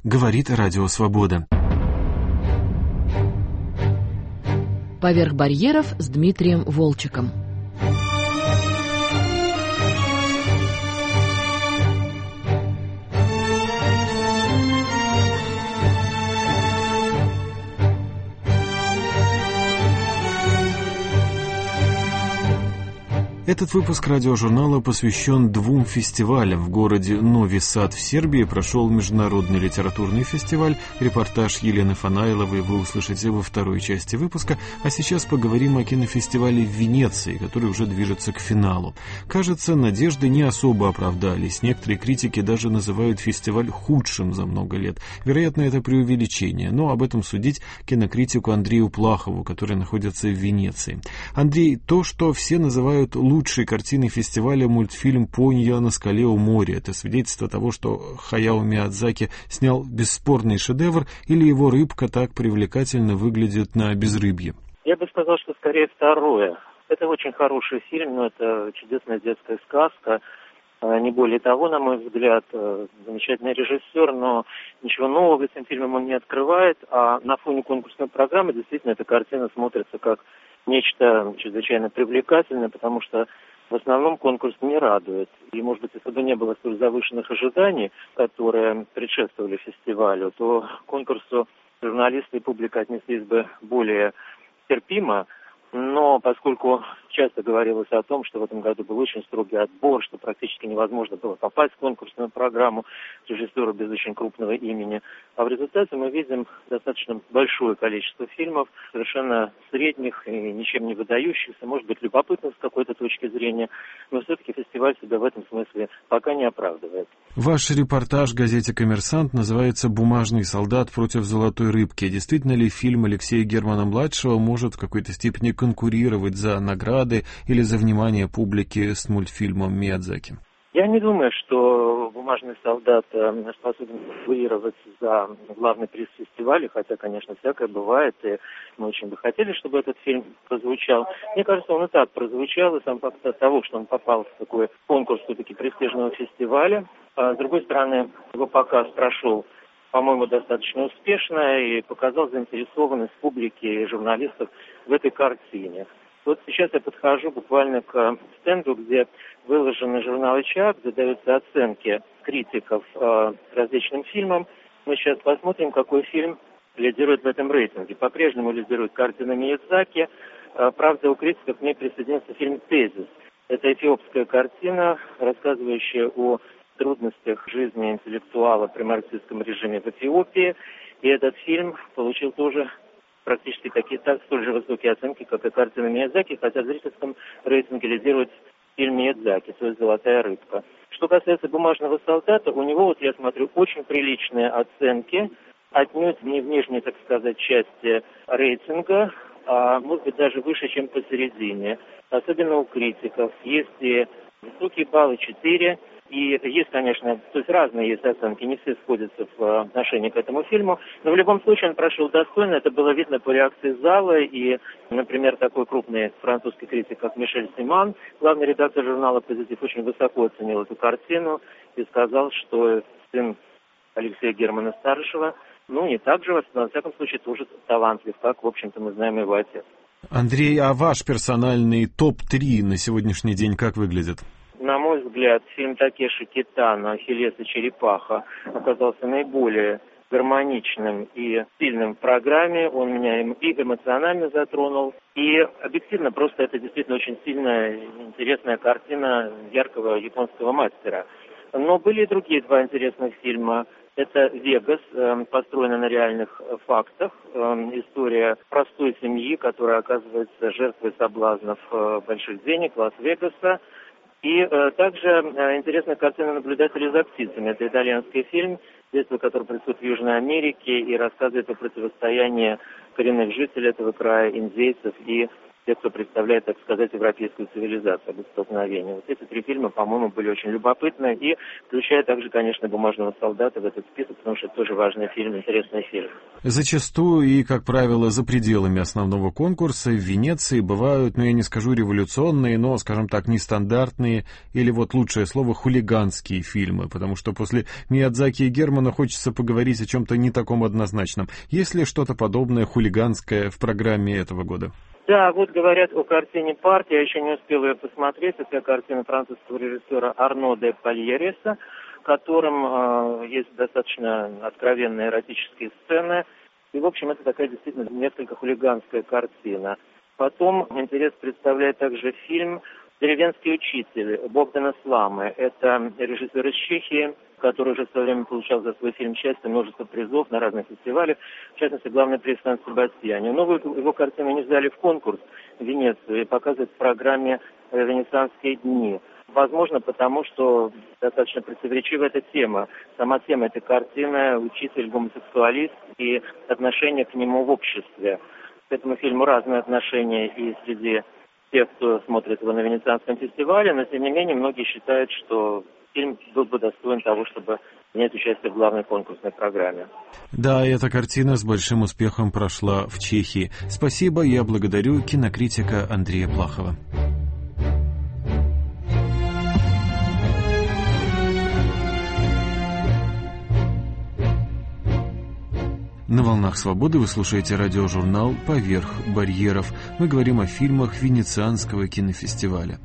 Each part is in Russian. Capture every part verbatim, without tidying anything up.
Говорит Радио Свобода. «Поверх барьеров» с Дмитрием Волчеком. Этот выпуск радиожурнала посвящен двум фестивалям. В городе Нови Сад в Сербии прошел международный литературный фестиваль. Репортаж Елены Фанайловой вы услышите во второй части выпуска. А сейчас поговорим о кинофестивале в Венеции, который уже движется к финалу. Кажется, надежды не особо оправдались. Некоторые критики даже называют фестиваль худшим за много лет. Вероятно, это преувеличение, но об этом судить кинокритику Андрею Плахову, который находится в Венеции. Андрей, то, что все называют лучшим Лучшей картиной фестиваля мультфильм «Понья на скале у моря». Это свидетельство того, что Хаяо Миядзаки снял бесспорный шедевр, или его рыбка так привлекательно выглядит на безрыбье? Я бы сказал, что скорее второе. Это очень хороший фильм, но это чудесная детская сказка. Не более того, на мой взгляд, замечательный режиссер, но ничего нового в этом фильме он не открывает, а на фоне конкурсной программы действительно эта картина смотрится как нечто чрезвычайно привлекательное, потому что в основном конкурс не радует. И, может быть, если бы не было столь завышенных ожиданий, которые предшествовали фестивалю, то к конкурсу журналисты и публика отнеслись бы более терпимо. Но поскольку часто говорилось о том, что в этом году был очень строгий отбор, что практически невозможно было попасть в конкурсную программу режиссера без очень крупного имени, а в результате мы видим достаточно большое количество фильмов, совершенно средних и ничем не выдающихся, может быть, любопытных с какой-то точки зрения, но все-таки фестиваль себя в этом смысле пока не оправдывает. Ваш репортаж в газете «Коммерсант» называется «Бумажный солдат против золотой рыбки». Действительно ли фильм Алексея Германа-младшего может в какой-то степени конкурировать за награды или за внимание публики с мультфильмом Миядзаки? Я не думаю, что «Бумажный солдат» способен конкурировать за главный приз фестиваля, хотя, конечно, всякое бывает, и мы очень бы хотели, чтобы этот фильм прозвучал. Мне кажется, он и так прозвучал, и сам факт того, что он попал в такой конкурс все-таки престижного фестиваля. А с другой стороны, его показ прошел, по-моему, достаточно успешно и показал заинтересованность публики и журналистов в этой картине. Вот сейчас я подхожу буквально к стенду, где выложены журналы «Чак», где даются оценки критиков э, различным фильмам. Мы сейчас посмотрим, какой фильм лидирует в этом рейтинге. По-прежнему лидирует картина Миядзаки. Э, правда, у критиков к ней присоединился фильм «Тезис». Это эфиопская картина, рассказывающая о трудностях жизни интеллектуала при марксистском режиме в Эфиопии. И этот фильм получил тоже практически такие, так, столь же высокие оценки, как и картина Миядзаки, хотя в зрительском рейтинге лидирует фильм Миядзаки, то есть «Золотая рыбка». Что касается «Бумажного солдата», у него, вот я смотрю, очень приличные оценки, отнюдь не в нижней, так сказать, части рейтинга, а может быть даже выше, чем посередине. Особенно у критиков. Есть и высокие баллы четыре. И есть, конечно, то есть разные есть оценки, не все сходятся в отношении к этому фильму, но в любом случае он прошел достойно, это было видно по реакции зала, и, например, такой крупный французский критик, как Мишель Симан, главный редактор журнала «Позитив», очень высоко оценил эту картину и сказал, что сын Алексея Германа-старшего, ну, не так же, но, во всяком случае, тоже талантлив, как, в общем-то, мы знаем его отец. Андрей, а ваш персональный топ три на сегодняшний день как выглядит? На мой взгляд, фильм Такеши Китано «Ахиллес и черепаха» оказался наиболее гармоничным и сильным в программе. Он меня и эмоционально затронул, и объективно просто это действительно очень сильная, интересная картина яркого японского мастера. Но были и другие два интересных фильма. Это «Вегас», э, построена на реальных фактах. Э, история простой семьи, которая оказывается жертвой соблазнов э, больших денег Лас-Вегаса. И э, также э, интересная картина «Наблюдатели за птицами». Это итальянский фильм, действие которого происходит в Южной Америке и рассказывает о противостоянии коренных жителей этого края, индейцев и те, кто представляет, так сказать, европейскую цивилизацию, об столкновении. Вот эти три фильма, по-моему, были очень любопытны, и включая также, конечно, «Бумажного солдата» в этот список, потому что это тоже важный фильм, интересный фильм. Зачастую и, как правило, за пределами основного конкурса в Венеции бывают, ну, я не скажу революционные, но, скажем так, нестандартные, или вот лучшее слово, хулиганские фильмы, потому что после Миядзаки и Германа хочется поговорить о чем-то не таком однозначном. Есть ли что-то подобное хулиганское в программе этого года? Да, вот говорят о картине «Парк», я еще не успел ее посмотреть. Это картина французского режиссера Арно де Пальереса, в котором э, есть достаточно откровенные эротические сцены. И, в общем, это такая действительно несколько хулиганская картина. Потом интерес представляет также фильм «Деревенский учитель» Богдана Сламы. Это режиссер из Чехии, который уже в свое время получал за свой фильм «Счастье» множество призов на разных фестивалях, в частности, главный приз Сан-Себастьяне. Новую его картину не взяли в конкурс в Венецию и показывают в программе «Венецианские дни». Возможно, потому что достаточно противоречива эта тема. Сама тема этой картины — учитель гомосексуалист и отношение к нему в обществе. К этому фильму разные отношения и среди тех, кто смотрит его на Венецианском фестивале, но, тем не менее, многие считают, что фильм был бы достоин того, чтобы принять участие в главной конкурсной программе. Да, эта картина с большим успехом прошла в Чехии. Спасибо, я благодарю кинокритика Андрея Плахова. На «Волнах свободы» вы слушаете радиожурнал «Поверх барьеров». Мы говорим о фильмах Венецианского кинофестиваля.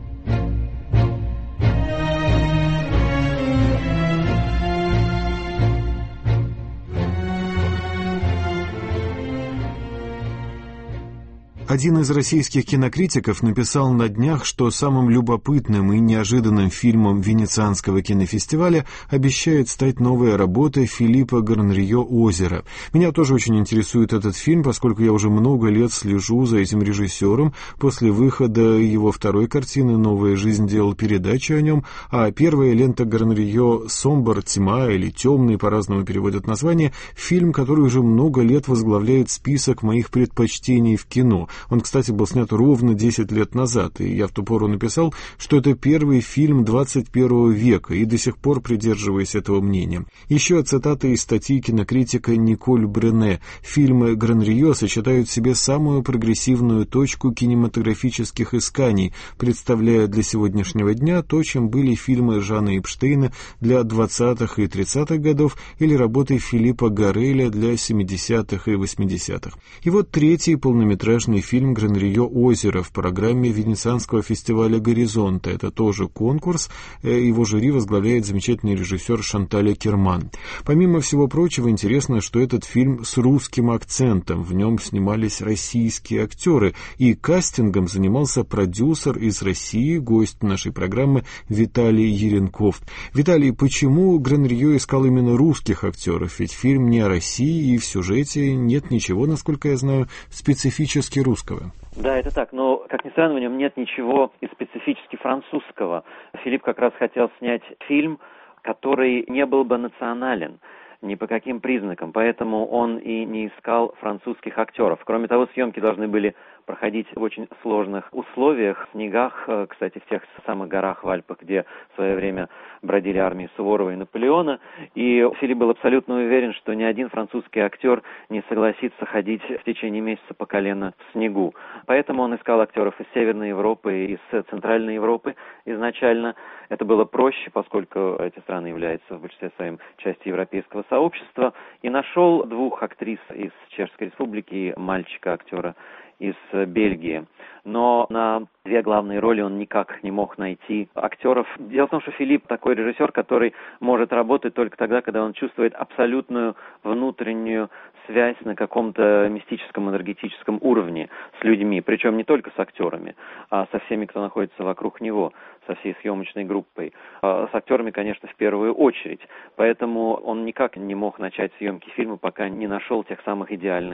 Один из российских кинокритиков написал на днях, что самым любопытным и неожиданным фильмом Венецианского кинофестиваля обещает стать новая работа Филиппа Гранрио «Озеро». Меня тоже очень интересует этот фильм, поскольку я уже много лет слежу за этим режиссером. После выхода его второй картины «Новая жизнь» делал передачи о нем, а первая лента Гранрио «Сомбар», «Тьма» или «Темный», по-разному переводят название, фильм, который уже много лет возглавляет список моих предпочтений в кино. Он, кстати, был снят ровно десять лет назад, и я в ту пору написал, что это первый фильм двадцать первого века, и до сих пор придерживаюсь этого мнения. Еще цитаты из статьи кинокритика Николь Брене. Фильмы Гранрио сочетают в себе самую прогрессивную точку кинематографических исканий, представляя для сегодняшнего дня то, чем были фильмы Жана Эпштейна для двадцатых и тридцатых годов или работы Филиппа Гарреля для семидесятых и восьмидесятых. И вот третий полнометражный фильм Гранрио «Озеро» в программе Венецианского фестиваля «Горизонта». Это тоже конкурс. Его жюри возглавляет замечательный режиссер Шанталь Акерман. Помимо всего прочего, интересно, что этот фильм с русским акцентом. В нем снимались российские актеры. И кастингом занимался продюсер из России, гость нашей программы Виталий Еренков. Виталий, почему Гранрио искал именно русских актеров? Ведь фильм не о России, и в сюжете нет ничего, насколько я знаю, специфически русского. Да, это так, но, как ни странно, в нем нет ничего и специфически французского. Филипп как раз хотел снять фильм, который не был бы национален ни по каким признакам, поэтому он и не искал французских актеров. Кроме того, съемки должны были проходить в очень сложных условиях, в снегах, кстати, в тех самых горах в Альпах, где в свое время бродили армии Суворова и Наполеона, и Филипп был абсолютно уверен, что ни один французский актер не согласится ходить в течение месяца по колено в снегу. Поэтому он искал актеров из Северной Европы и из Центральной Европы изначально. Это было проще, поскольку эти страны являются в большинстве своем частью европейского сообщества, и нашел двух актрис из Чешской Республики и мальчика-актера из Бельгии. Но на две главные роли он никак не мог найти актеров. Дело в том, что Филипп такой режиссер, который может работать только тогда, когда он чувствует абсолютную внутреннюю связь на каком-то мистическом, энергетическом уровне с людьми, причем не только с актерами, а со всеми, кто находится вокруг него, со всей съемочной группой. А с актерами, конечно, в первую очередь. Поэтому он никак не мог начать съемки фильма, пока не нашел тех самых идеальных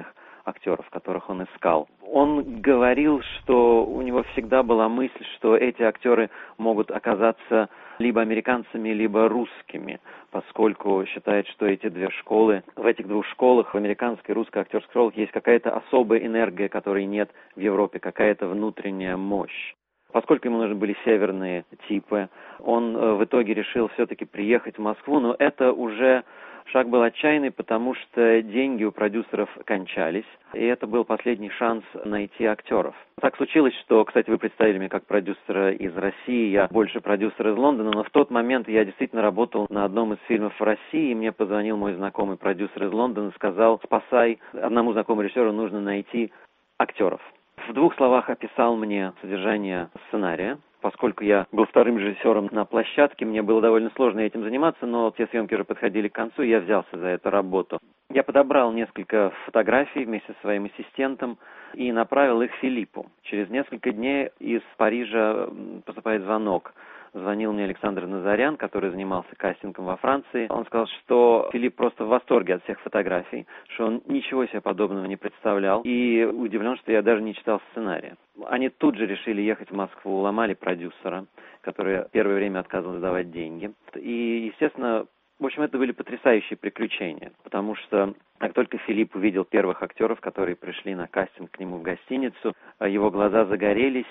актеров, которых он искал. Он говорил, что у него всегда была мысль, что эти актеры могут оказаться либо американцами, либо русскими, поскольку считает, что эти две школы, в этих двух школах, в американской и русской актерской школах, есть какая-то особая энергия, которой нет в Европе, какая-то внутренняя мощь. Поскольку ему нужны были северные типы, он в итоге решил все-таки приехать в Москву, но это уже шаг был отчаянный, потому что деньги у продюсеров кончались, и это был последний шанс найти актеров. Так случилось, что, кстати, вы представили меня как продюсера из России, я больше продюсер из Лондона, но в тот момент я действительно работал на одном из фильмов в России, и мне позвонил мой знакомый продюсер из Лондона и сказал: «Спасай, одному знакомому режиссеру нужно найти актеров». В двух словах описал мне содержание сценария. Поскольку я был вторым режиссером на площадке, мне было довольно сложно этим заниматься, но те съемки уже подходили к концу, и я взялся за эту работу. Я подобрал несколько фотографий вместе со своим ассистентом и направил их Филиппу. Через несколько дней из Парижа поступает звонок. Звонил мне Александр Назарян, который занимался кастингом во Франции. Он сказал, что Филипп просто в восторге от всех фотографий, что он ничего себе подобного не представлял и удивлен, что я даже не читал сценария. Они тут же решили ехать в Москву, ломали продюсера, который первое время отказывался давать деньги. И, естественно, в общем, это были потрясающие приключения, потому что как только Филипп увидел первых актеров, которые пришли на кастинг к нему в гостиницу, его глаза загорелись,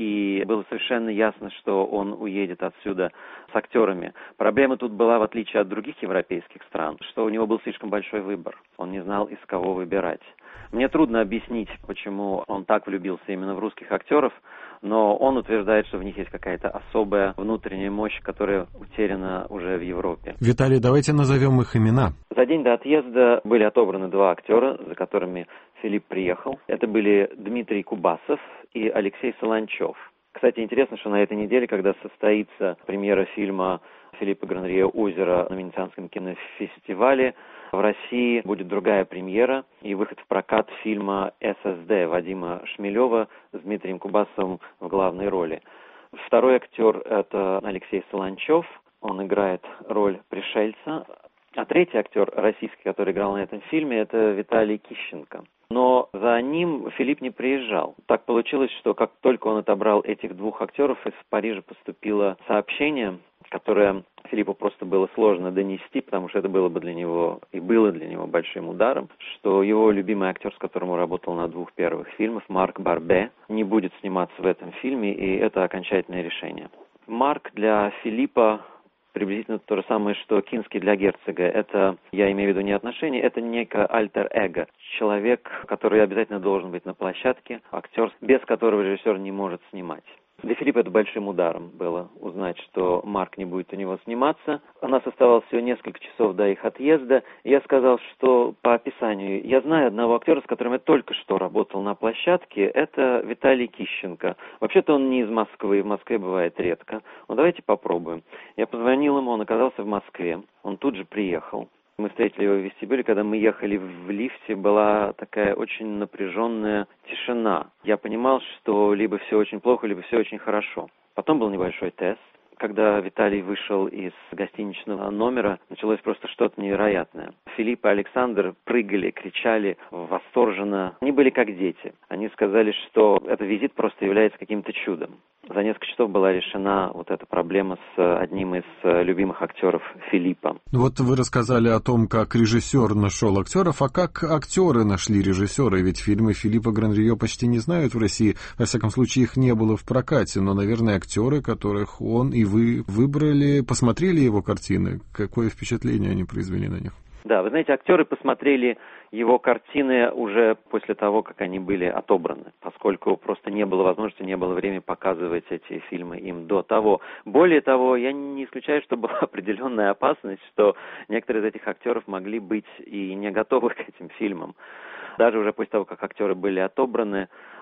и было совершенно ясно, что он уедет отсюда с актерами. Проблема тут была, в отличие от других европейских стран, что у него был слишком большой выбор. Он не знал, из кого выбирать. Мне трудно объяснить, почему он так влюбился именно в русских актеров, но он утверждает, что в них есть какая-то особая внутренняя мощь, которая утеряна уже в Европе. Виталий, давайте назовем их имена. За день до отъезда были отобраны два актера, за которыми Филипп приехал. Это были Дмитрий Кубасов и Алексей Солончев. Кстати, интересно, что на этой неделе, когда состоится премьера фильма Филиппа Гранрье «Озеро» на Венецианском кинофестивале, в России будет другая премьера и выход в прокат фильма «эс эс дэ» Вадима Шмелева с Дмитрием Кубасовым в главной роли. Второй актер – это Алексей Солончев, он играет роль пришельца. А третий актер российский, который играл на этом фильме, это Виталий Кищенко. Но за ним Филипп не приезжал. Так получилось, что как только он отобрал этих двух актеров, из Парижа поступило сообщение, которое Филиппу просто было сложно донести, потому что это было бы для него и было для него большим ударом, что его любимый актер, с которым он работал на двух первых фильмах, Марк Барбе, не будет сниматься в этом фильме, и это окончательное решение. Марк для Филиппа приблизительно то же самое, что Кинский для Герцога. Это, я имею в виду не отношения, это некое альтер-эго. Человек, который обязательно должен быть на площадке, актер, без которого режиссер не может снимать. Для Филиппа это большим ударом было узнать, что Марк не будет у него сниматься. У нас оставалось всего несколько часов до их отъезда. Я сказал, что по описанию я знаю одного актера, с которым я только что работал на площадке. Это Виталий Кищенко. Вообще-то он не из Москвы, в Москве бывает редко. Но давайте попробуем. Я позвонил ему, он оказался в Москве. Он тут же приехал. Мы встретили его в вестибюле, когда мы ехали в лифте, была такая очень напряженная тишина. Я понимал, что либо все очень плохо, либо все очень хорошо. Потом был небольшой тест. Когда Виталий вышел из гостиничного номера, началось просто что-то невероятное. Филипп и Александр прыгали, кричали восторженно. Они были как дети. Они сказали, что этот визит просто является каким-то чудом. За несколько часов была решена вот эта проблема с одним из любимых актеров Филиппа. Вот вы рассказали о том, как режиссер нашел актеров, а как актеры нашли режиссера? Ведь фильмы Филиппа Гранрье почти не знают в России. Во всяком случае, их не было в прокате. Но, наверное, актеры, которых он и вы выбрали, посмотрели его картины. Какое впечатление они произвели на них? Да, вы знаете, актеры посмотрели его картины уже после того, как они были отобраны, поскольку просто не было возможности, не было времени показывать эти фильмы им до того. Более того, я не исключаю, что была определенная опасность, что некоторые из этих актеров могли быть и не готовы к этим фильмам. Даже уже после того, как актеры были отобраны,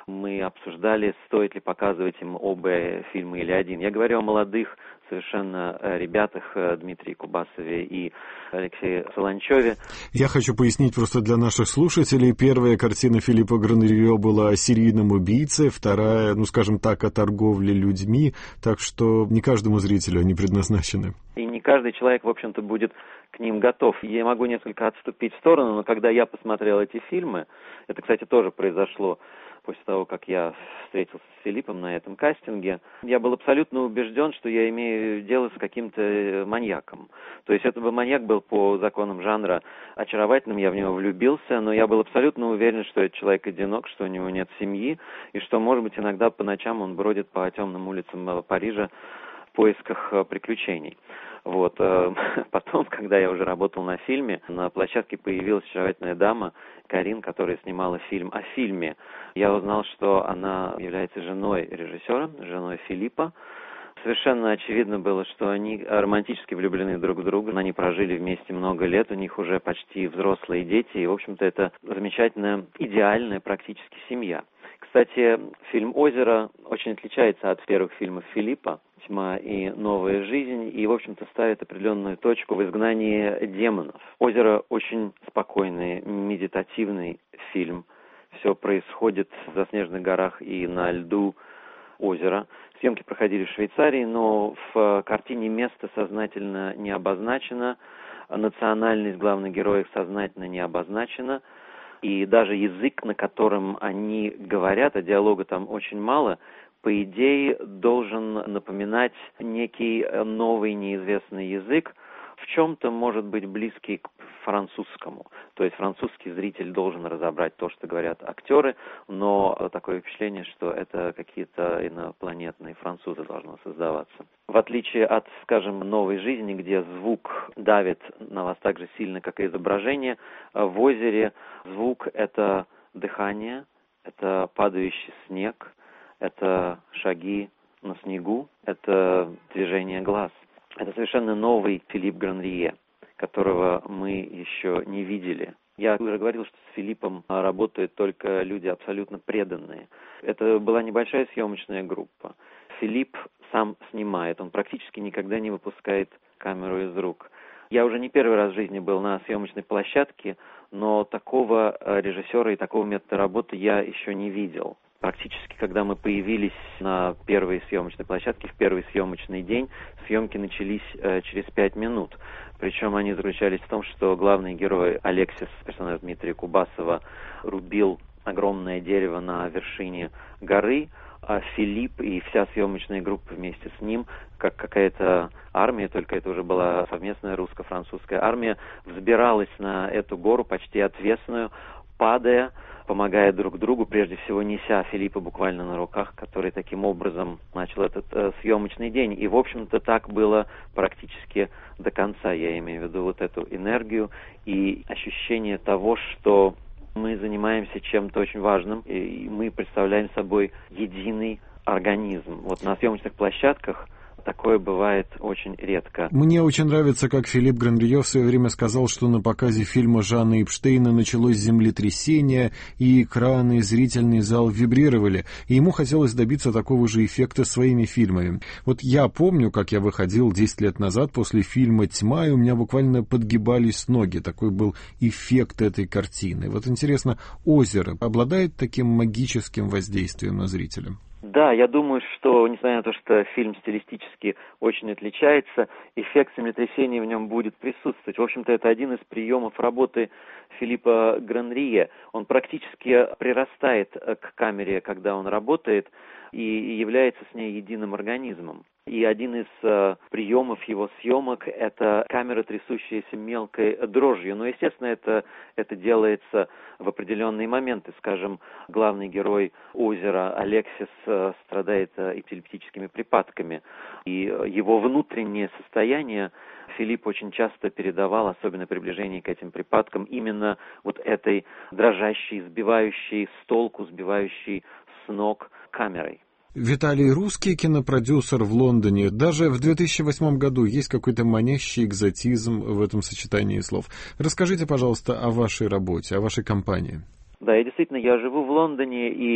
мы обсуждали, стоит ли показывать им оба фильма или один. Я говорю о молодых совершенно ребятах Дмитрии Кубасове и Алексее Солончеве. Я хочу пояснить просто для наших слушателей. Первая картина Филиппа Гранрье была о серийном убийце, вторая, ну скажем так, о торговле людьми, так что не каждому зрителю они предназначены. И не каждый человек, в общем-то, будет к ним готов. Я могу несколько отступить в сторону, но когда я посмотрел эти фильмы, это, кстати, тоже произошло после того, как я встретился с Филиппом на этом кастинге, я был абсолютно убежден, что я имею дело с каким-то маньяком. То есть этот маньяк был по законам жанра очаровательным, я в него влюбился, но я был абсолютно уверен, что этот человек одинок, что у него нет семьи, и что, может быть, иногда по ночам он бродит по темным улицам Парижа в поисках приключений. Вот. Потом, когда я уже работал на фильме, на площадке появилась очаровательная дама Карин, которая снимала фильм о фильме. Я узнал, что она является женой режиссера, женой Филиппа. Совершенно очевидно было, что они романтически влюблены друг в друга. Они прожили вместе много лет, у них уже почти взрослые дети. И, в общем-то, это замечательная, идеальная практически семья. Кстати, фильм «Озеро» очень отличается от первых фильмов Филиппа «Тьма» и «Новая жизнь» и, в общем-то, ставит определенную точку в изгнании демонов. «Озеро» очень спокойный, медитативный фильм. Все происходит в заснеженных горах и на льду озера. Съемки проходили в Швейцарии, но в картине место сознательно не обозначено, национальность главных героев сознательно не обозначена. И даже язык, на котором они говорят, а диалога там очень мало, по идее должен напоминать некий новый неизвестный язык, в чем-то может быть близкий к французскому. То есть французский зритель должен разобрать то, что говорят актеры, но такое впечатление, что это какие-то инопланетные французы должны создаваться. В отличие от, скажем, «Новой жизни», где звук давит на вас так же сильно, как и изображение, в «Озере» звук — это дыхание, это падающий снег, это шаги на снегу, это движение глаз. Это совершенно новый Филипп Гранрье, которого мы еще не видели. Я уже говорил, что с Филиппом работают только люди абсолютно преданные. Это была небольшая съемочная группа. Филипп сам снимает, он практически никогда не выпускает камеру из рук. Я уже не первый раз в жизни был на съемочной площадке, но такого режиссера и такого метода работы я еще не видел. Практически, когда мы появились на первой съемочной площадке, в первый съемочный день, съемки начались э, через пять минут. Причем они заключались в том, что главный герой Алексис, персонаж Дмитрия Кубасова, рубил огромное дерево на вершине горы, а Филипп и вся съемочная группа вместе с ним, как какая-то армия, только это уже была совместная русско-французская армия, взбиралась на эту гору почти отвесную, падая, помогая друг другу, прежде всего неся Филиппа буквально на руках, который таким образом начал этот э, съемочный день. И, в общем-то, так было практически до конца. Я имею в виду вот эту энергию и ощущение того, что мы занимаемся чем-то очень важным, и мы представляем собой единый организм. Вот на съемочных площадках такое бывает очень редко. Мне очень нравится, как Филипп Гранрье в свое время сказал, что на показе фильма Жанна Эпштейна началось землетрясение, и экраны, и зрительный зал вибрировали, и ему хотелось добиться такого же эффекта своими фильмами. Вот я помню, как я выходил десять лет назад после фильма «Тьма», и у меня буквально подгибались ноги. Такой был эффект этой картины. Вот интересно, «Озеро» обладает таким магическим воздействием на зрителя? Да, я думаю, что, несмотря на то, что фильм стилистически очень отличается, эффект землетрясения в нем будет присутствовать. В общем-то, это один из приемов работы Филиппа Гранрье. Он практически прирастает к камере, когда он работает, и является с ней единым организмом. И один из э, приемов его съемок – это камера, трясущаяся мелкой дрожью. Но, естественно, это, это делается в определенные моменты. Скажем, главный герой «Озера» Алексис э, страдает э, эпилептическими припадками. И его внутреннее состояние Филипп очень часто передавал, особенно при приближении к этим припадкам, именно вот этой дрожащей, сбивающей с толку, сбивающей с ног камерой. Виталий русский кинопродюсер в Лондоне. Даже в две тысячи восьмом году есть какой-то манящий экзотизм в этом сочетании слов. Расскажите, пожалуйста, о вашей работе, о вашей компании. Да, я действительно, я живу в Лондоне, и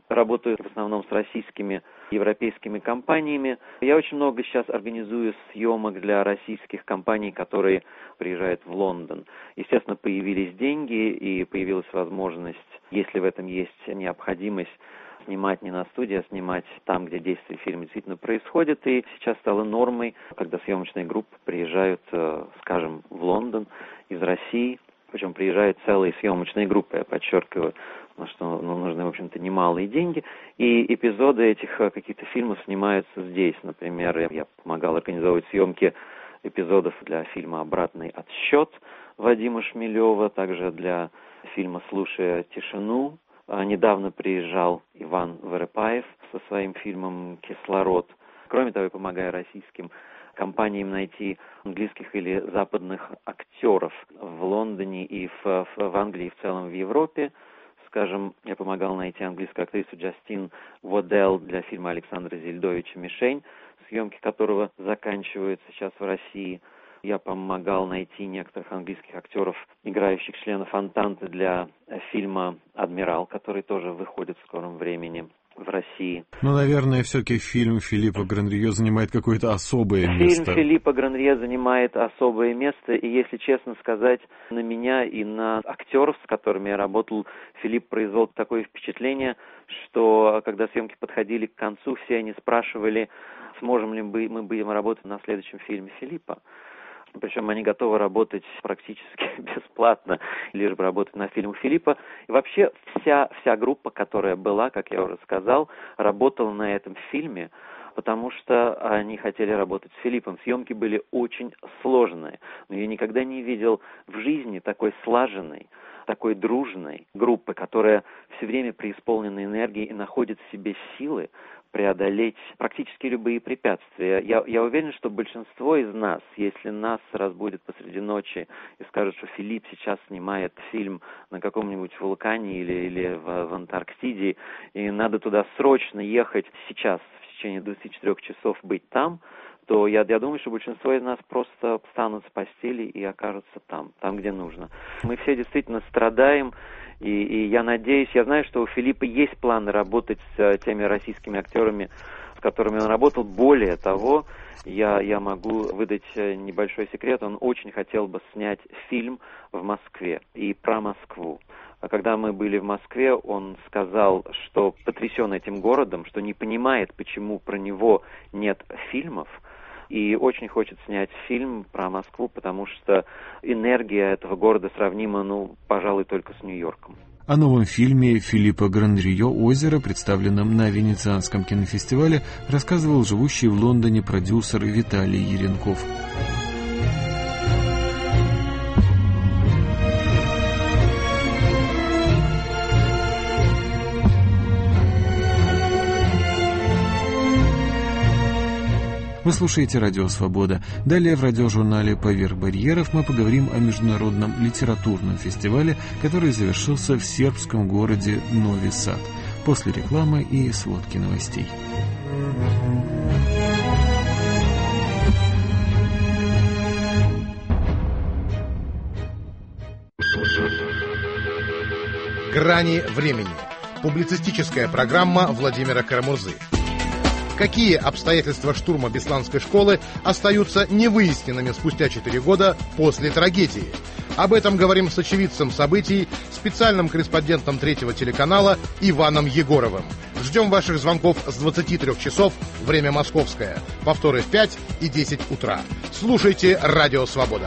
работаю в основном с российскими, европейскими компаниями. Я очень много сейчас организую съемок для российских компаний, которые приезжают в Лондон. Естественно, появились деньги и появилась возможность, если в этом есть необходимость, снимать не на студии, а снимать там, где действие фильма действительно происходит. И сейчас стало нормой, когда съемочные группы приезжают, скажем, в Лондон из России. Причем приезжают целые съемочные группы, я подчеркиваю, что ну, нужны, в общем-то, немалые деньги. И эпизоды этих каких-то фильмов снимаются здесь. Например, я помогал организовывать съемки эпизодов для фильма «Обратный отсчет» Вадима Шмелева, также для фильма «Слушая тишину». Недавно приезжал Иван Воропаев со своим фильмом «Кислород». Кроме того, я помогаю российским компаниям найти английских или западных актеров в Лондоне и в, в Англии, и в целом в Европе. Скажем, я помогал найти английскую актрису Джастин Водел для фильма Александра Зельдовича «Мишень», съемки которого заканчиваются сейчас в России. Я помогал найти некоторых английских актеров, играющих членов Антанты, для фильма «Адмирал», который тоже выходит в скором времени в России. Ну, наверное, все-таки фильм Филиппа Гранрье занимает какое-то особое фильм место. Фильм Филиппа Гранрье занимает особое место, и, если честно сказать, на меня и на актеров, с которыми я работал, Филипп произвел такое впечатление, что, когда съемки подходили к концу, все они спрашивали, сможем ли мы будем работать на следующем фильме Филиппа. Причем они готовы работать практически бесплатно, лишь бы работать на фильмах Филиппа. И вообще вся, вся группа, которая была, как я уже сказал, работала на этом фильме, потому что они хотели работать с Филиппом. Съемки были очень сложные, но я никогда не видел в жизни такой слаженной, такой дружной группы, которая все время преисполнена энергией и находит в себе силы преодолеть практически любые препятствия. Я, я уверен, что большинство из нас, если нас разбудят посреди ночи и скажут, что Филипп сейчас снимает фильм на каком-нибудь вулкане или, или в, в Антарктиде, и надо туда срочно ехать сейчас, в течение двадцати четырёх часов быть там, то я, я думаю, что большинство из нас просто встанут с постели и окажутся там, там, где нужно. Мы все действительно страдаем, и, и я надеюсь, я знаю, что у Филиппа есть планы работать с теми российскими актерами, с которыми он работал. Более того, я, я могу выдать небольшой секрет, он очень хотел бы снять фильм в Москве и про Москву. А когда мы были в Москве, он сказал, что потрясен этим городом, что не понимает, почему про него нет фильмов, и очень хочет снять фильм про Москву, потому что энергия этого города сравнима, ну, пожалуй, только с Нью-Йорком. О новом фильме Филиппа Гранрье «Озеро», представленном на Венецианском кинофестивале, рассказывал живущий в Лондоне продюсер Виталий Еренков. Вы слушаете «Радио Свобода». Далее в радиожурнале «Поверх барьеров» мы поговорим о международном литературном фестивале, который завершился в сербском городе Нови Сад. После рекламы и сводки новостей. «Грани времени». Публицистическая программа Владимира Карамурзы. Какие обстоятельства штурма Бесланской школы остаются невыясненными спустя четыре года после трагедии? Об этом говорим с очевидцем событий, специальным корреспондентом третьего телеканала Иваном Егоровым. Ждем ваших звонков с двадцати трёх часов, время московское. Повторы в пять и десять утра. Слушайте «Радио Свобода».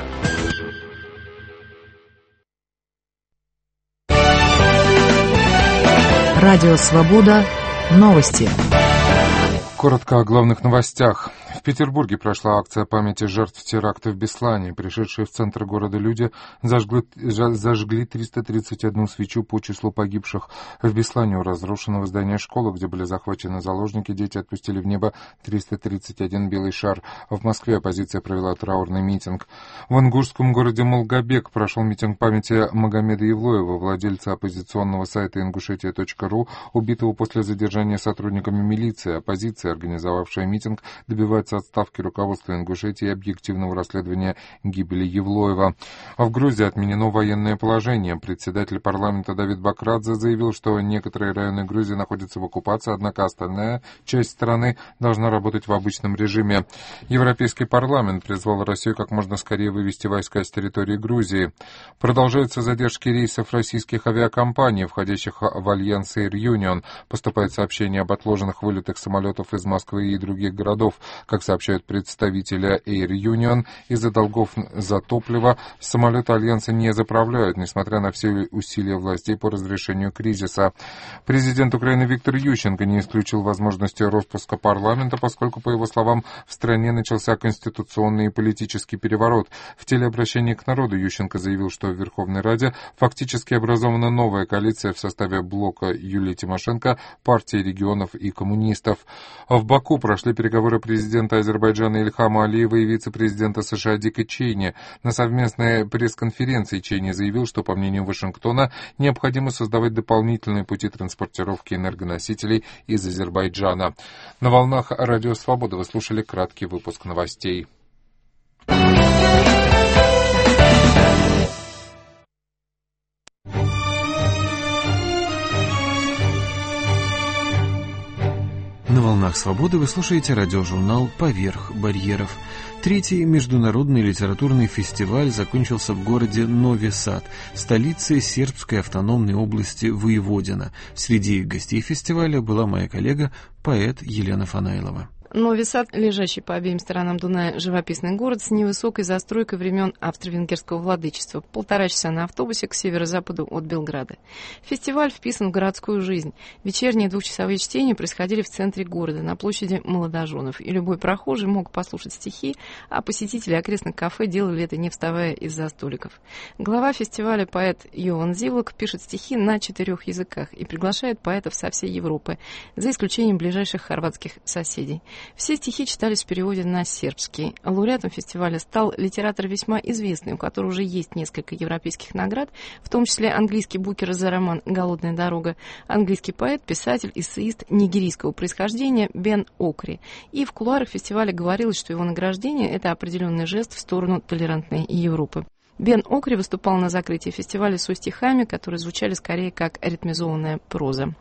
Радио Свобода. Новости. Коротко о главных новостях. В Петербурге прошла акция памяти жертв теракта в Беслане. Пришедшие в центр города люди зажгли, зажгли триста тридцать одну свечу по числу погибших. В Беслане у разрушенного здания школы, где были захвачены заложники, дети отпустили в небо триста тридцать один белый шар. В Москве оппозиция провела траурный митинг. В ингушском городе Молгобек прошел митинг памяти Магомеда Евлоева, владельца оппозиционного сайта ингушетия точка ру, убитого после задержания сотрудниками милиции. Оппозиция, организовавшая митинг, добивается добиться отставки руководства Ингушетии и объективного расследования гибели Евлоева. В Грузии отменено военное положение. Председатель парламента Давид Бакрадзе заявил, что некоторые районы Грузии находятся в оккупации, однако остальная часть страны должна работать в обычном режиме. Европейский парламент призвал Россию как можно скорее вывести войска с территории Грузии. Продолжаются задержки рейсов российских авиакомпаний, входящих в альянс Air Union. Поступает сообщение об отложенных вылетах самолетов из Москвы и других городов. Как сообщают представители Air Union, из-за долгов за топливо самолеты альянса не заправляют, несмотря на все усилия властей по разрешению кризиса. Президент Украины Виктор Ющенко не исключил возможности распуска парламента, поскольку, по его словам, в стране начался конституционный и политический переворот. В телеобращении к народу Ющенко заявил, что в Верховной Раде фактически образована новая коалиция в составе блока Юлии Тимошенко, партии регионов и коммунистов. В Баку прошли переговоры президента Азербайджана Ильхама Алиева и вице-президента США Дика Чейни. На совместной пресс-конференции Чейни заявил, что, по мнению Вашингтона, необходимо создавать дополнительные пути транспортировки энергоносителей из Азербайджана. На волнах Радио Свобода вы слушали краткий выпуск новостей. На волнах свободы вы слушаете радиожурнал «Поверх барьеров». Третий международный литературный фестиваль закончился в городе Нови Сад, столице сербской автономной области Воеводина. Среди гостей фестиваля была моя коллега, поэт Елена Фанайлова. Нови Сад, лежащий по обеим сторонам Дуная живописный город с невысокой застройкой времен австро-венгерского владычества, полтора часа на автобусе к северо-западу от Белграда. Фестиваль вписан в городскую жизнь. Вечерние двухчасовые чтения происходили в центре города, на площади Молодоженов, и любой прохожий мог послушать стихи, а посетители окрестных кафе делали это, не вставая из-за столиков. Глава фестиваля, поэт Йован Зивлак, пишет стихи на четырех языках и приглашает поэтов со всей Европы, за исключением ближайших хорватских соседей. Все стихи читались в переводе на сербский. Лауреатом фестиваля стал литератор весьма известный, у которого уже есть несколько европейских наград, в том числе английский букер за роман «Голодная дорога», английский поэт, писатель, эссеист нигерийского происхождения Бен Окри. И в кулуарах фестиваля говорилось, что его награждение – это определенный жест в сторону толерантной Европы. Бен Окри выступал на закрытии фестиваля со стихами, которые звучали скорее как ритмизованная проза.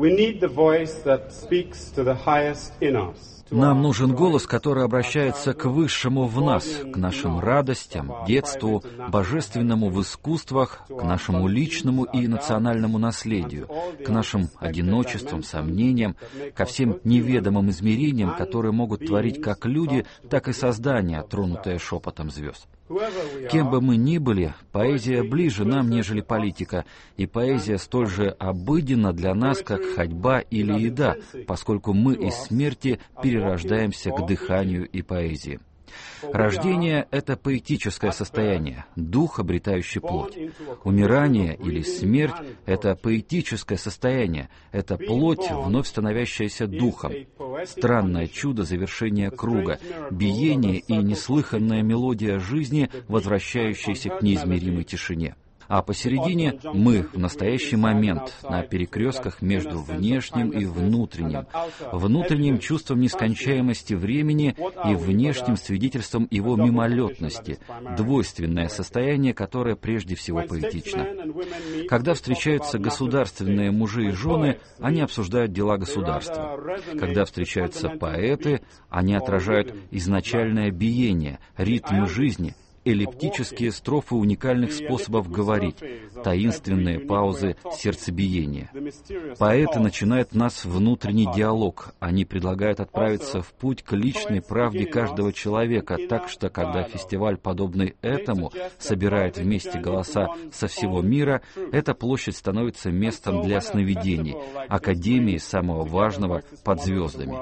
Нам нужен голос, который обращается к высшему в нас, к нашим радостям, детству, божественному в искусствах, к нашему личному и национальному наследию, к нашим одиночествам, сомнениям, ко всем неведомым измерениям, которые могут творить как люди, так и создания, тронутые шепотом звезд. Кем бы мы ни были, поэзия ближе нам, нежели политика, и поэзия столь же обыденна для нас, как ходьба или еда, поскольку мы из смерти перерождаемся к дыханию и поэзии. Рождение — это поэтическое состояние, дух, обретающий плоть. Умирание или смерть — это поэтическое состояние, это плоть, вновь становящаяся духом. Странное чудо завершения круга, биение и неслыханная мелодия жизни, возвращающаяся к неизмеримой тишине. А посередине мы в настоящий момент на перекрестках между внешним и внутренним, внутренним чувством нескончаемости времени и внешним свидетельством его мимолетности, двойственное состояние, которое прежде всего поэтично. Когда встречаются государственные мужи и жены, они обсуждают дела государства. Когда встречаются поэты, они отражают изначальное биение, ритм жизни, эллиптические строфы уникальных способов говорить, таинственные паузы сердцебиения. Поэты начинают в нас внутренний диалог. Они предлагают отправиться в путь к личной правде каждого человека, так что, когда фестиваль, подобный этому, собирает вместе голоса со всего мира, эта площадь становится местом для сновидений, академией самого важного под звездами.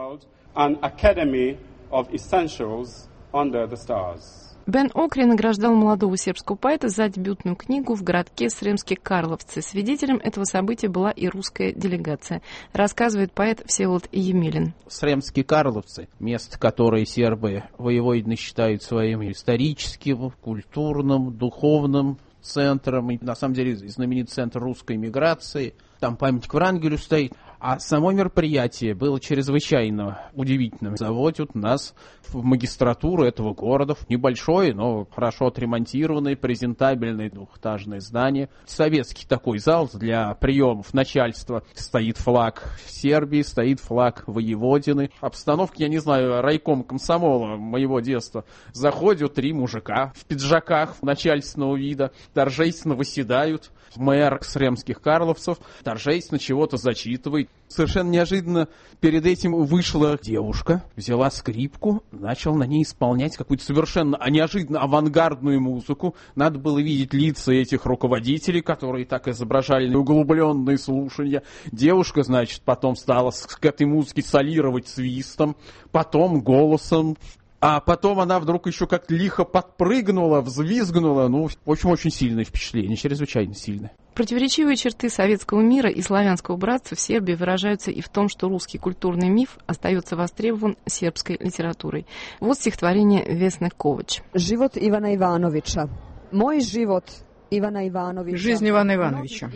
Бен Окри награждал молодого сербского поэта за дебютную книгу в городке Сремски Карловцы. Свидетелем этого события была и русская делегация, рассказывает поэт Всеволод Емелин. Сремски Карловцы — место, которое сербы Воеводины считают своим историческим, культурным, духовным центром. И, на самом деле, знаменитый центр русской миграции. Там памятник Врангелю стоит. А само мероприятие было чрезвычайно удивительным. Заводят нас в магистратуру этого города, в небольшое, но хорошо отремонтированное, презентабельное двухэтажное здание. Советский такой зал для приемов начальства. Стоит флаг Сербии, стоит флаг Воеводины. Обстановка, я не знаю, райком комсомола моего детства. Заходят три мужика в пиджаках начальственного вида, торжественно выседают. Мэр сремских карловцев торжественно чего-то зачитывает. Совершенно неожиданно перед этим вышла девушка, взяла скрипку, начала на ней исполнять какую-то совершенно неожиданно авангардную музыку. Надо было видеть лица этих руководителей, которые так изображали углубленные слушания. Девушка, значит, потом стала к этой музыке солировать свистом, потом голосом. А потом она вдруг еще как-то лихо подпрыгнула, взвизгнула. Ну, в общем, очень сильное впечатление, чрезвычайно сильное. Противоречивые черты советского мира и славянского братства в Сербии выражаются и в том, что русский культурный миф остается востребован сербской литературой. Вот стихотворение Весны Ковач. Живот Ивана Ивановича. Мой живот Ивана Ивановича. Жизнь Ивана Ивановича.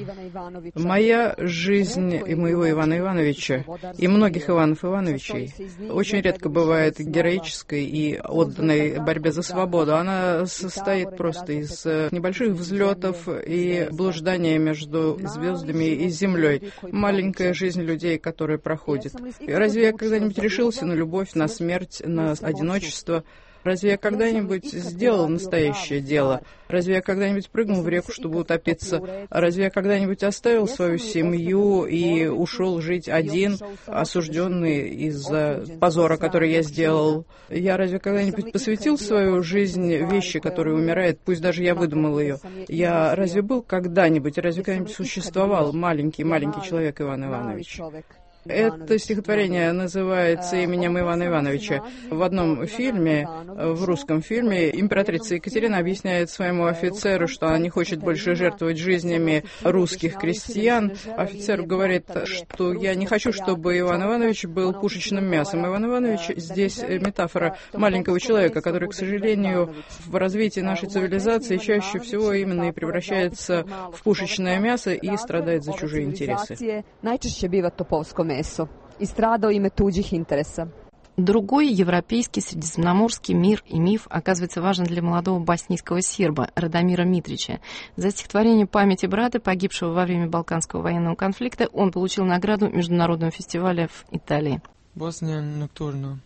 Моя жизнь и моего Ивана Ивановича, и многих Иванов Ивановичей, очень редко бывает героической и отданной борьбе за свободу. Она состоит просто из небольших взлетов и блуждания между звездами и землей. Маленькая жизнь людей, которые проходят. Разве я когда-нибудь решился на любовь, на смерть, на одиночество? Разве я когда-нибудь сделал настоящее дело? Разве я когда-нибудь прыгнул в реку, чтобы утопиться? Разве я когда-нибудь оставил свою семью и ушел жить один, осужденный из-за позора, который я сделал? Я разве когда-нибудь посвятил свою жизнь вещи, которая умирает, пусть даже я выдумал ее? Я разве был когда-нибудь, разве когда-нибудь существовал маленький-маленький человек Иван Иванович? Это стихотворение называется именем Ивана Ивановича. В одном фильме, в русском фильме, императрица Екатерина объясняет своему офицеру, что она не хочет больше жертвовать жизнями русских крестьян. Офицер говорит, что я не хочу, чтобы Иван Иванович был пушечным мясом. Иван Иванович здесь метафора маленького человека, который, к сожалению, в развитии нашей цивилизации чаще всего именно и превращается в пушечное мясо и страдает за чужие интересы. И страдao ime tuđih интереса. Другой европейский средиземноморский мир и миф оказывается важен для молодого боснийского серба Радомира Митрича. За стихотворение памяти брата, погибшего во время Балканского военного конфликта, он получил награду международного фестиваля в Италии. Босния Ноктурна.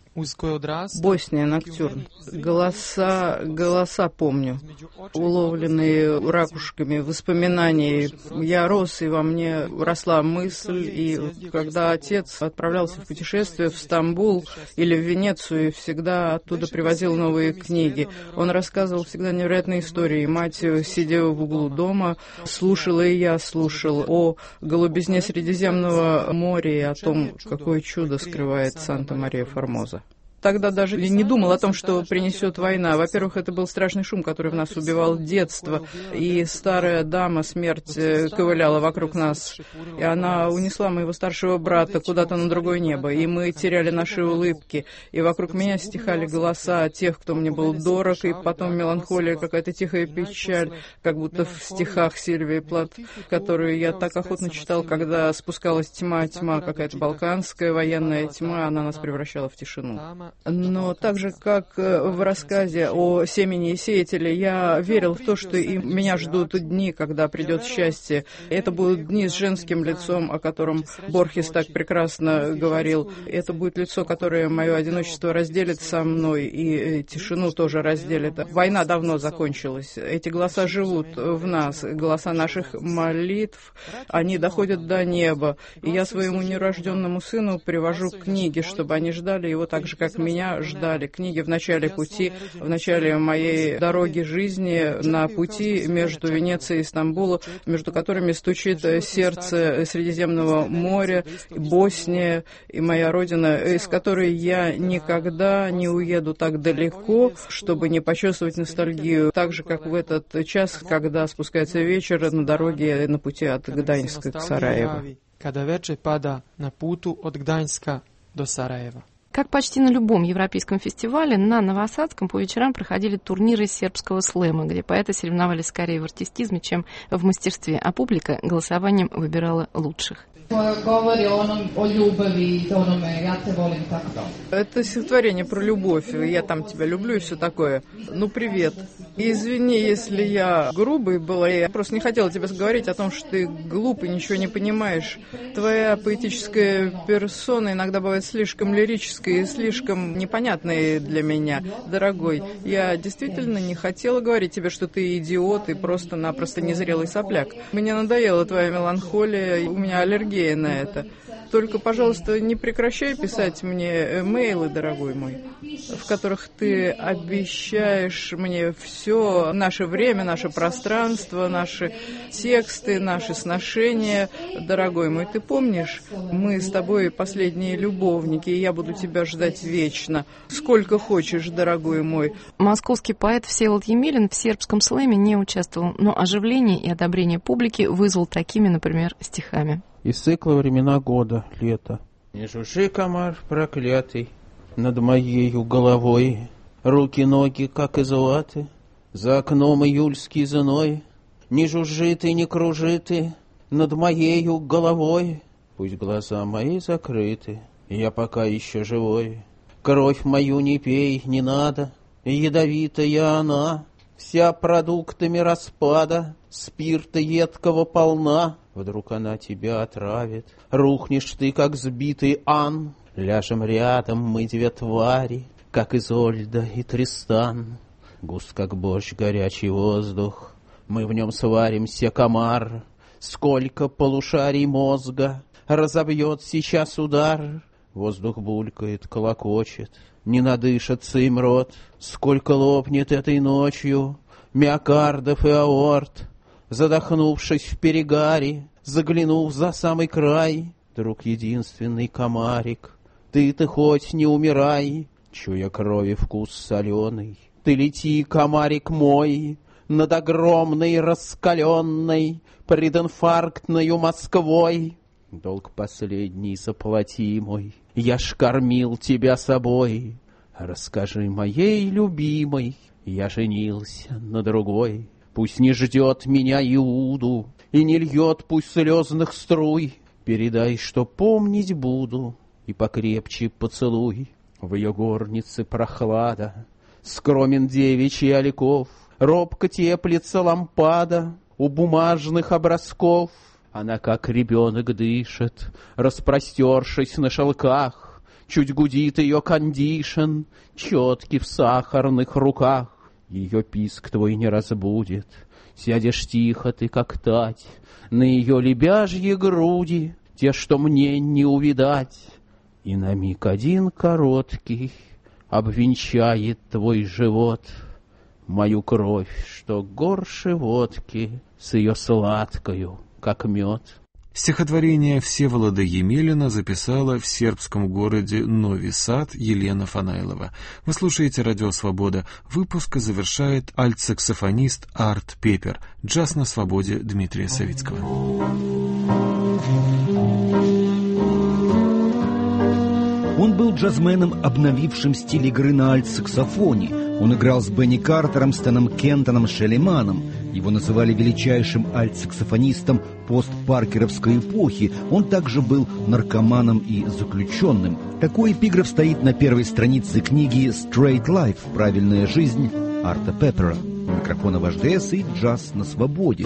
Босния, Ноктюрн. Голоса, голоса помню, уловленные ракушками воспоминаний. Я рос, и во мне росла мысль, и когда отец отправлялся в путешествие в Стамбул или в Венецию, всегда оттуда привозил новые книги. Он рассказывал всегда невероятные истории. Мать, сидя в углу дома, слушала, и я слушал о голубизне Средиземного моря и о том, какое чудо скрывает Санта-Мария-Формоза. Тогда даже не думал о том, что принесет война. Во-первых, это был страшный шум, который в нас убивал детство. И старая дама, смерть, ковыляла вокруг нас. И она унесла моего старшего брата куда-то на другое небо. И мы теряли наши улыбки. И вокруг меня стихали голоса тех, кто мне был дорог. И потом меланхолия, какая-то тихая печаль, как будто в стихах Сильвии Плат, которые я так охотно читал, когда спускалась тьма, тьма, какая-то балканская военная тьма, она нас превращала в тишину. Но так же, как в рассказе о семени и сеятеле, я верил в то, что и меня ждут дни, когда придет счастье. Это будут дни с женским лицом, о котором Борхес так прекрасно говорил. Это будет лицо, которое мое одиночество разделит со мной, и тишину тоже разделит. Война давно закончилась. Эти голоса живут в нас, голоса наших молитв, они доходят до неба. И я своему нерожденному сыну привожу книги, чтобы они ждали его так же, как меня ждали. Книги в начале пути, в начале моей дороги жизни, на пути между Венецией и Стамбулом, между которыми стучит сердце Средиземного моря, Босния и моя родина, из которой я никогда не уеду так далеко, чтобы не почувствовать ностальгию, так же, как в этот час, когда спускается вечер на дороге на пути от Гданьска к Сараеву. Когда вечер пада на путу от Гданьска до Сараева. Как почти на любом европейском фестивале, на Новосадском по вечерам проходили турниры сербского слэма, где поэты соревновались скорее в артистизме, чем в мастерстве, а публика голосованием выбирала лучших. Это стихотворение про любовь, я там тебя люблю и все такое. Ну, привет. Извини, если я грубой была, я просто не хотела тебе говорить о том, что ты глупый, ничего не понимаешь. Твоя поэтическая персона иногда бывает слишком лирической и слишком непонятной для меня, дорогой. Я действительно не хотела говорить тебе, что ты идиот и просто-напросто незрелый сопляк. Мне надоела твоя меланхолия, у меня аллергия на это. Только, пожалуйста, не прекращай писать мне мейлы, дорогой мой, в которых ты обещаешь мне все, наше время, наше пространство, наши тексты, наши сношения. Дорогой мой, ты помнишь, мы с тобой последние любовники, и я буду тебя ждать вечно. Сколько хочешь, дорогой мой. Московский поэт Всеволод Емелин в сербском слэме не участвовал, но оживление и одобрение публики вызвал такими, например, стихами. Из цикла «Времена года. Лето». Не жужжи, комар проклятый, над моею головой. Руки-ноги, как из ваты, за окном июльский зной. Не жужжи ты, не кружи ты над моею головой. Пусть глаза мои закрыты, я пока еще живой. Кровь мою не пей, не надо, ядовитая она. Вся продуктами распада, спирта едкого полна. Вдруг она тебя отравит, рухнешь ты, как сбитый ан. Ляжем рядом мы, две твари, как Изольда и Тристан. Густ, как борщ, горячий воздух, мы в нем сваримся, комар. Сколько полушарий мозга разобьет сейчас удар. Воздух булькает, колокочет, не надышится им рот. Сколько лопнет этой ночью миокардов и аорт. Задохнувшись в перегаре, заглянув за самый край, друг единственный комарик, ты-то хоть не умирай, чуя крови вкус соленый. Ты лети, комарик мой, над огромной раскаленной прединфарктною Москвой. Долг последний заплати мой, я ж кормил тебя собой. Расскажи моей любимой, я женился на другой. Пусть не ждет меня Иуду и не льет пусть слезных струй. Передай, что помнить буду, и покрепче поцелуй. В ее горнице прохлада, скромен девичий ольков, робко теплится лампада у бумажных образков. Она, как ребенок, дышит, распростершись на шелках. Чуть гудит ее кондишн, четки в сахарных руках. Ее писк твой не разбудит, сядешь тихо ты, как тать, на ее лебяжьи груди, те, что мне не увидать. И на миг один короткий обвенчает твой живот мою кровь, что горше водки с ее сладкою, как мед. Стихотворение Всеволода Емелина записала в сербском городе Нови Сад Елена Фанайлова. Вы слушаете «Радио Свобода». Выпуск завершает альт-саксофонист Арт Пеппер. Джаз на свободе Дмитрия Савицкого. Он был джазменом, обновившим стиль игры на альт-саксофоне. Он играл с Бенни Картером, Стэном Кентоном, Шелли Маном. Его называли величайшим альт-саксофонистом постпаркеровской эпохи. Он также был наркоманом и заключенным. Такой эпиграф стоит на первой странице книги «Straight Life. Правильная жизнь» Арта Пеппера. У микрофона ваш ДС и джаз на свободе.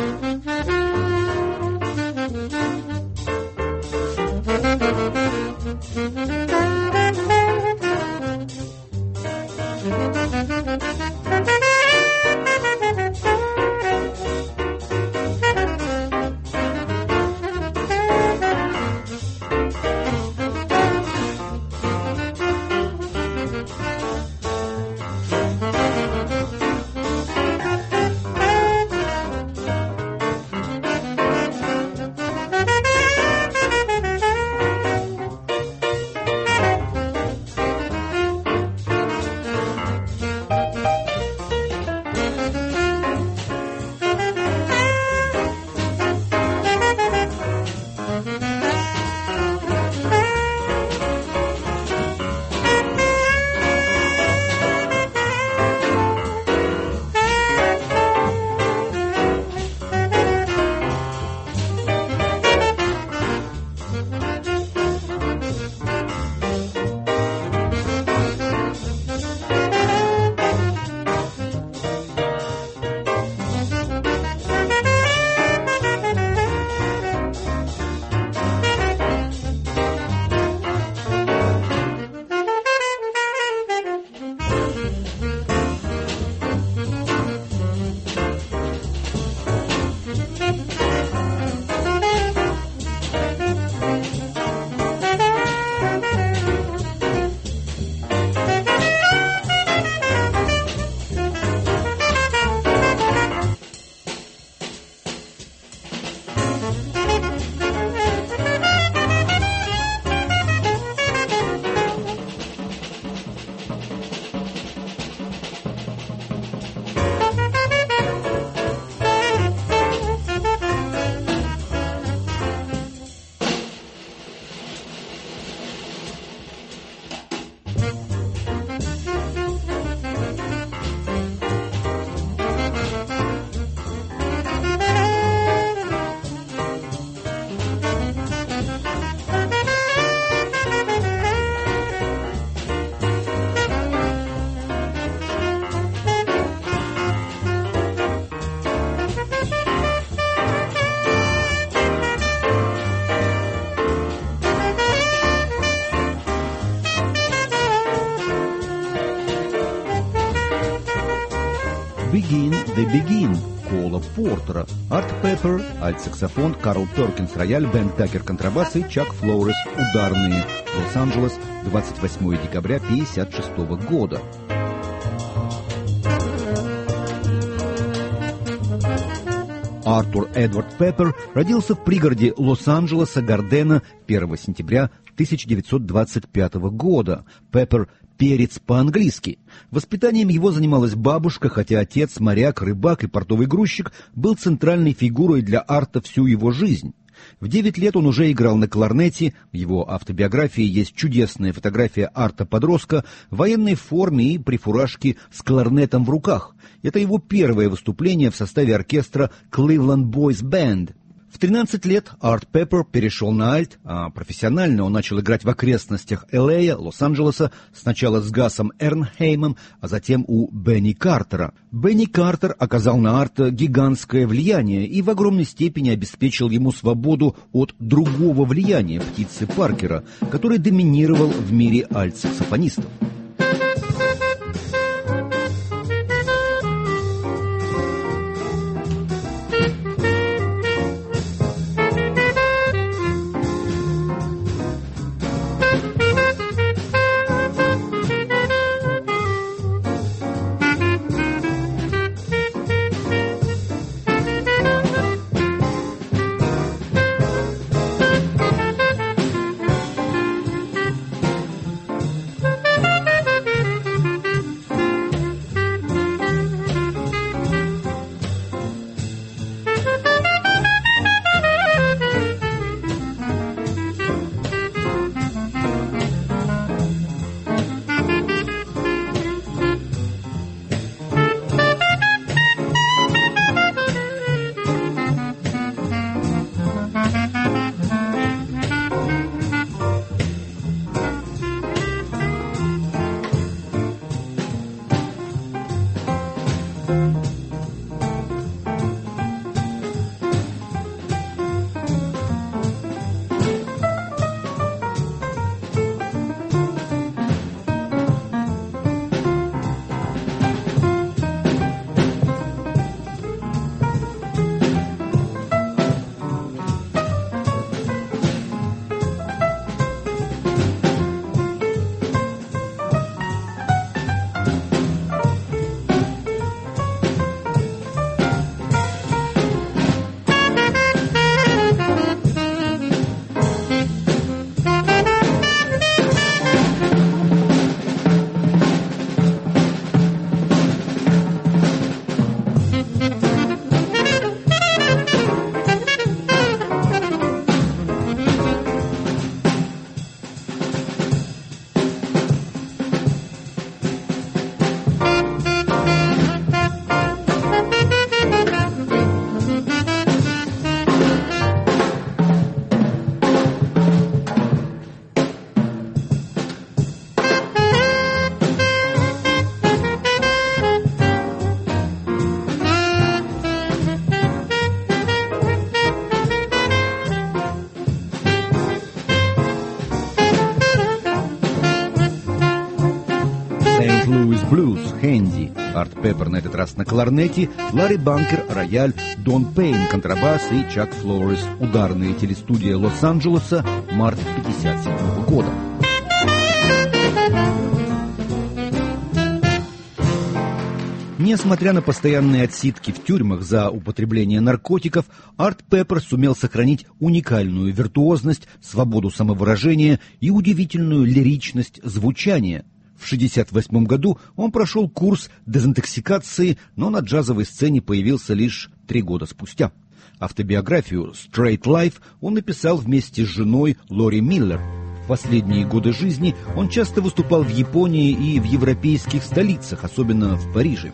They Begin» Кола Портера, Арт Пеппер, альт-саксофон, Карл Перкинс, рояль, Бен Такер, контрабасы, Чак Флоурес, ударные. Лос-Анджелес, двадцать восьмого декабря тысяча девятьсот пятьдесят шестого года. Артур Эдвард Пеппер родился в пригороде Лос-Анджелеса, Гардена, первого сентября тысяча девятьсот двадцать пятого года. Пеппер — перец по-английски. Воспитанием его занималась бабушка, хотя отец, моряк, рыбак и портовый грузчик, был центральной фигурой для Арта всю его жизнь. В девять лет он уже играл на кларнете. В его автобиографии есть чудесная фотография Арта-подростка в военной форме и при фуражке с кларнетом в руках. Это его первое выступление в составе оркестра Cleveland Boys Band. В тринадцать лет Арт Пеппер перешел на альт, а профессионально он начал играть в окрестностях Эл Эй, Лос-Анджелеса, сначала с Гасом Эрнхеймом, а затем у Бенни Картера. Бенни Картер оказал на Арта гигантское влияние и в огромной степени обеспечил ему свободу от другого влияния птицы Паркера, который доминировал в мире альт-саксофонистов. Блюз, Хэнди, Арт Пеппер на этот раз на кларнете, Ларри Банкер, рояль, Дон Пейн, контрабас и Чак Флоурес, ударная телестудия Лос-Анджелеса, март пятьдесят седьмого года. Несмотря на постоянные отсидки в тюрьмах за употребление наркотиков, Арт Пеппер сумел сохранить уникальную виртуозность, свободу самовыражения и удивительную лиричность звучания. В шестьдесят восьмом году он прошел курс дезинтоксикации, но на джазовой сцене появился лишь три года спустя. Автобиографию «Straight Life» он написал вместе с женой Лори Миллер. В последние годы жизни он часто выступал в Японии и в европейских столицах, особенно в Париже.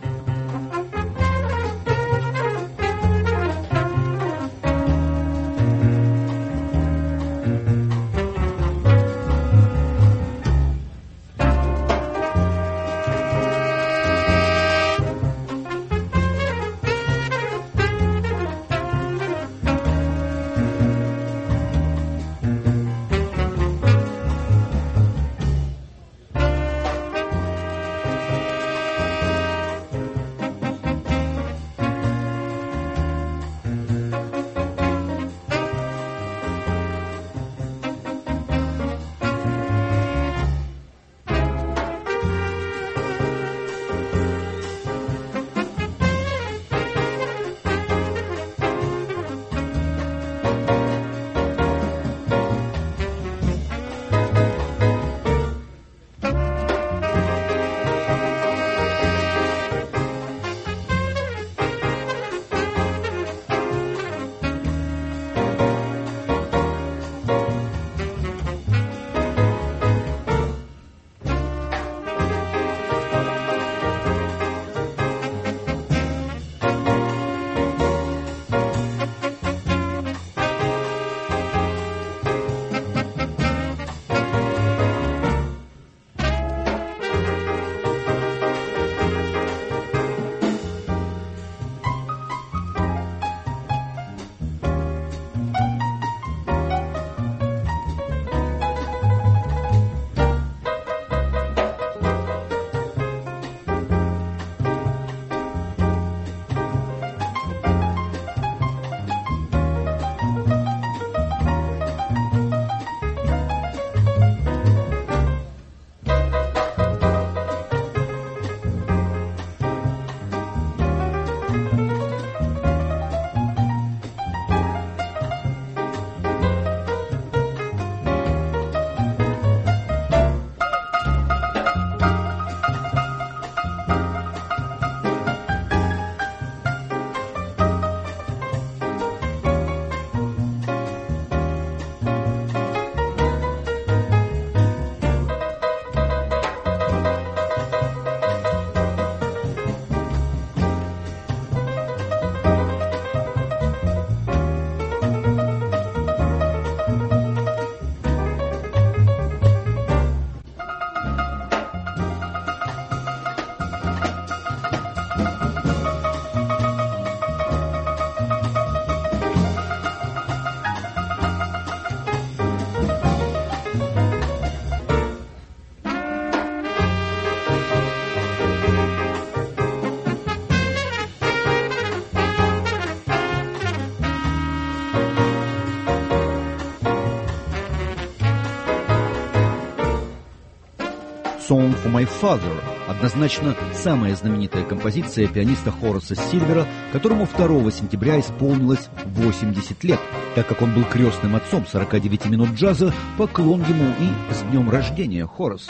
«Song for my father», однозначно самая знаменитая композиция пианиста Хораса Сильвера, которому второго сентября исполнилось восемьдесят лет. Так как он был крестным отцом сорока девяти минут джаза, поклон ему и с днем рождения, Хорас.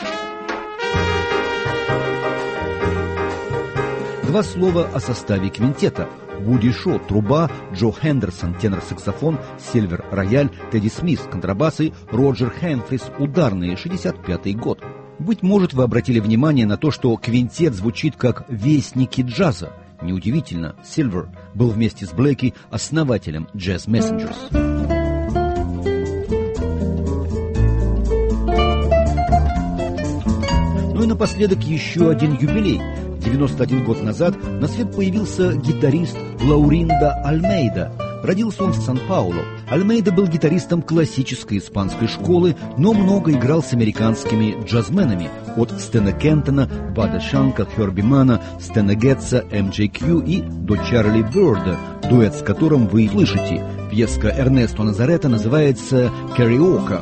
Два слова о составе квинтета. Вуди Шо – труба, Джо Хендерсон – тенор-саксофон, Сильвер – рояль, Тедди Смит – контрабасы, Роджер Хэмфрис – ударные, шестьдесят пятый год. Быть может, вы обратили внимание на то, что квинтет звучит как «вестники джаза». Неудивительно, Сильвер был вместе с Блэки основателем Jazz Messengers. Ну и напоследок еще один юбилей. девяносто один год назад на свет появился гитарист Лауринда Альмейда. Родился он в Сан-Паулу. Альмейда был гитаристом классической испанской школы, но много играл с американскими джазменами. От Стэна Кентона, Бада Шанка, Херби Мана, Стэна Гетца, эм джей кью и до Чарли Бёрда, дуэт с которым вы слышите. Пьеска Эрнесто Назарета называется «Кариока».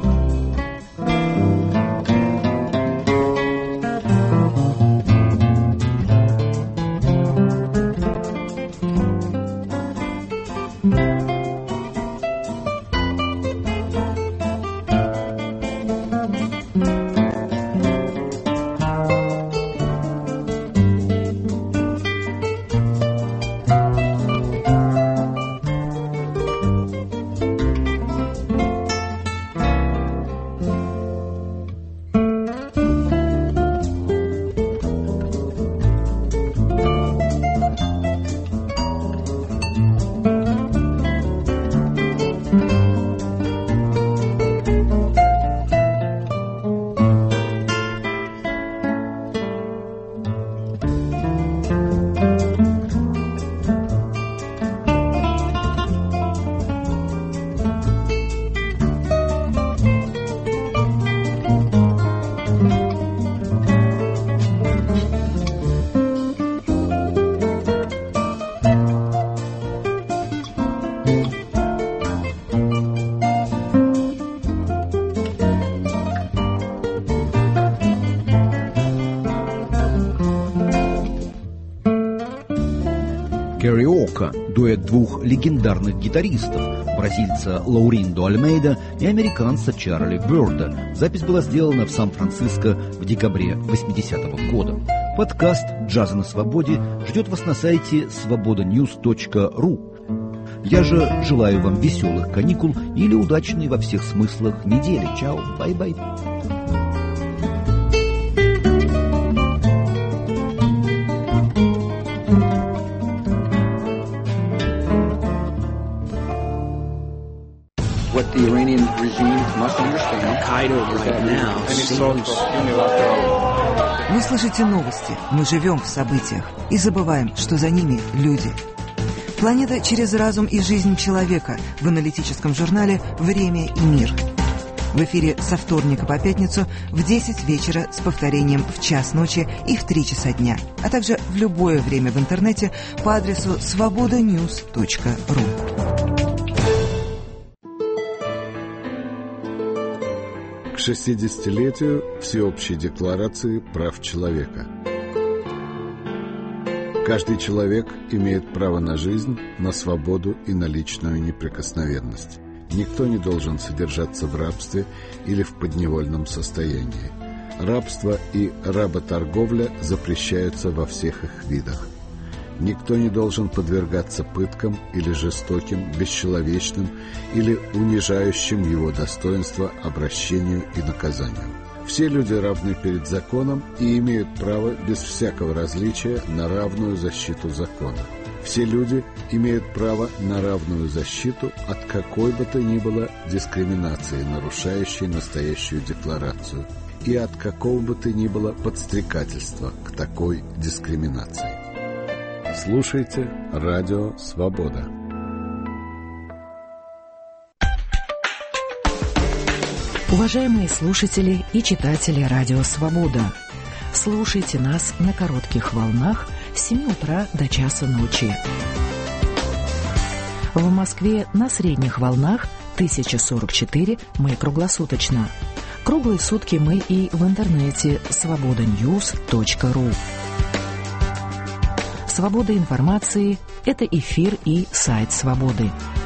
«Кариока» – дуэт двух легендарных гитаристов, бразильца Лауриндо Альмейда и американца Чарли Бёрда. Запись была сделана в Сан-Франциско в декабре восьмидесятого года. Подкаст «Джаза на свободе» ждет вас на сайте свобода ньюс точка ру. Я же желаю вам веселых каникул или удачной во всех смыслах недели. Чао, бай-бай. What the Iranian regime must understand, Al-Qaeda right now seems... Вы слышите новости, мы живем в событиях и забываем, что за ними люди. Планета через разум и жизнь человека в аналитическом журнале «Время и мир». В эфире со вторника по пятницу в десять вечера с повторением в час ночи и в три часа дня, а также в любое время в интернете по адресу свобода ньюс точка ру. К шестидесятилетию Всеобщей декларации прав человека. Каждый человек имеет право на жизнь, на свободу и на личную неприкосновенность. Никто не должен содержаться в рабстве или в подневольном состоянии. Рабство и работорговля запрещаются во всех их видах. Никто не должен подвергаться пыткам или жестоким, бесчеловечным или унижающим его достоинство обращению и наказанию. Все люди равны перед законом и имеют право без всякого различия на равную защиту закона. Все люди имеют право на равную защиту от какой бы то ни было дискриминации, нарушающей настоящую декларацию, и от какого бы то ни было подстрекательства к такой дискриминации. Слушайте Радио Свобода. Уважаемые слушатели и читатели Радио Свобода, слушайте нас на коротких волнах с семи утра до часа ночи. В Москве на средних волнах тысяча сорок четыре мы круглосуточно. Круглые сутки мы и в интернете свобода ньюс точка ру. Свобода информации – это эфир и сайт «Свободы».